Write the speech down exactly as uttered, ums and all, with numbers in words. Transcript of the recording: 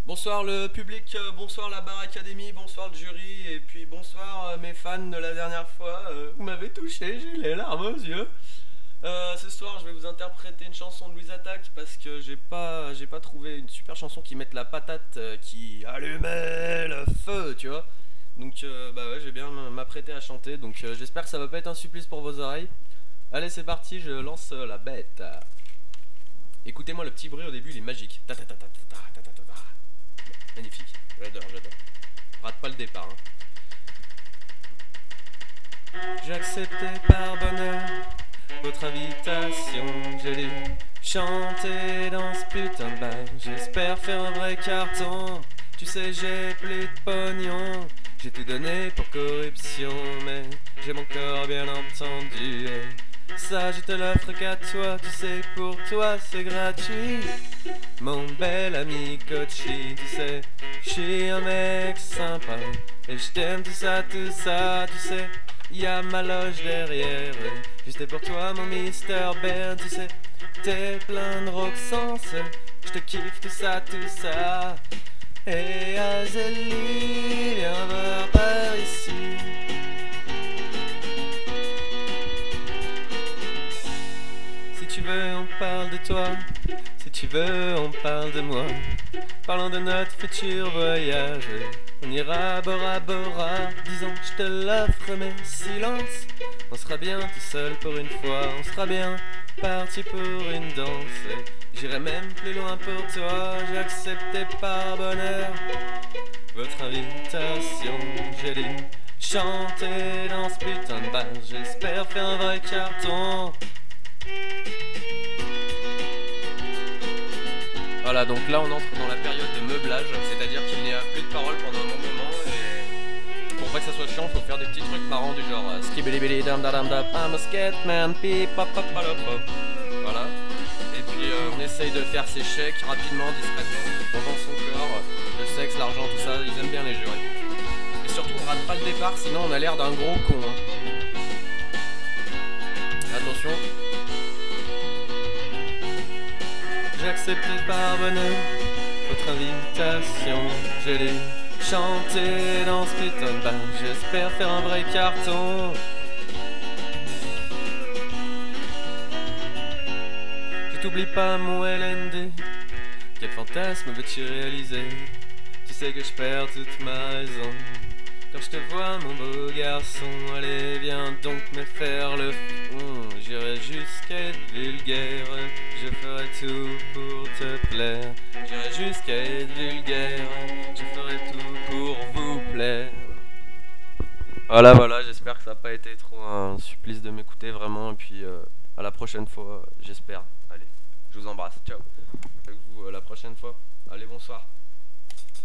Bonsoir le public, euh, bonsoir la Bar Academy, bonsoir le jury, et puis bonsoir euh, mes fans de la dernière fois. Euh, vous m'avez touché, j'ai eu les larmes aux yeux. Euh, ce soir, je vais vous interpréter une chanson de Louise Attaque parce que j'ai pas, j'ai pas trouvé une super chanson qui mette la patate, euh, qui allumait le feu, tu vois. Donc, euh, bah ouais, j'ai bien m'apprêter à chanter. Donc, euh, j'espère que ça va pas être un supplice pour vos oreilles. Allez, c'est parti, je lance euh, la bête. Écoutez-moi le petit bruit au début, il est magique. Ta ta ta ta ta ta ta ta ta. Magnifique, j'adore, j'adore. Rate pas le départ. Hein. J'ai accepté par bonheur votre invitation. J'ai dû chanter dans ce putain de bar. J'espère faire un vrai carton. Tu sais, j'ai plus de pognon. J'ai tout donné pour corruption, mais j'ai mon corps bien entendu. Et ça, je te l'offre qu'à toi. Tu sais, pour toi, c'est gratuit. Mon bel ami Kochi, tu sais, je suis un mec sympa. Et je t'aime tout ça, tout ça, tu sais. Y'a ma loge derrière, juste pour toi mon Mister Ben, tu sais. T'es plein de rock sens, je te kiffe tout ça, tout ça. Et Azélie, viens voir par ici. Si tu veux, on parle de toi. Si tu veux, on parle de moi. Parlons de notre futur voyage. On ira Bora Bora. Disons que je te l'offre, mais silence. On sera bien tout seul pour une fois. On sera bien parti pour une danse. J'irai même plus loin pour toi. J'ai accepté par bonheur votre invitation. J'ai dû chanter dans ce putain de bar. J'espère faire un vrai carton. Voilà, donc là on entre dans la période de meublage, c'est-à-dire qu'il n'y a plus de paroles pendant un bon moment et pour pas que ça soit chiant, faut faire des petits trucs marrants du genre skibidi dam dam dam I'm a skatman, pip pop pop pop. Voilà. Et puis euh, on essaye de faire ses chèques rapidement, discrètement, on vend son corps, le sexe, l'argent, tout ça, ils aiment bien les jurés. Et surtout on rate pas le départ, sinon on a l'air d'un gros con. Hein. Attention. J'ai accepté par bonheur votre invitation. J'ai dû chanter dans ce putain de bar. J'espère faire un vrai carton. Je t'oublie pas mon L N D. Quel fantasme veux-tu réaliser? Tu sais que je perds toute ma raison quand je te vois mon beau garçon. Allez viens donc me faire le fond. J'irai jusqu'à être vulgaire. Je ferai tout pour te plaire. J'irai jusqu'à être vulgaire. Je ferai tout pour vous plaire. Voilà voilà, j'espère que ça n'a pas été trop un supplice de m'écouter vraiment. Et puis euh, à la prochaine fois, j'espère. Allez, je vous embrasse, ciao. Avec vous euh, la prochaine fois. Allez, bonsoir.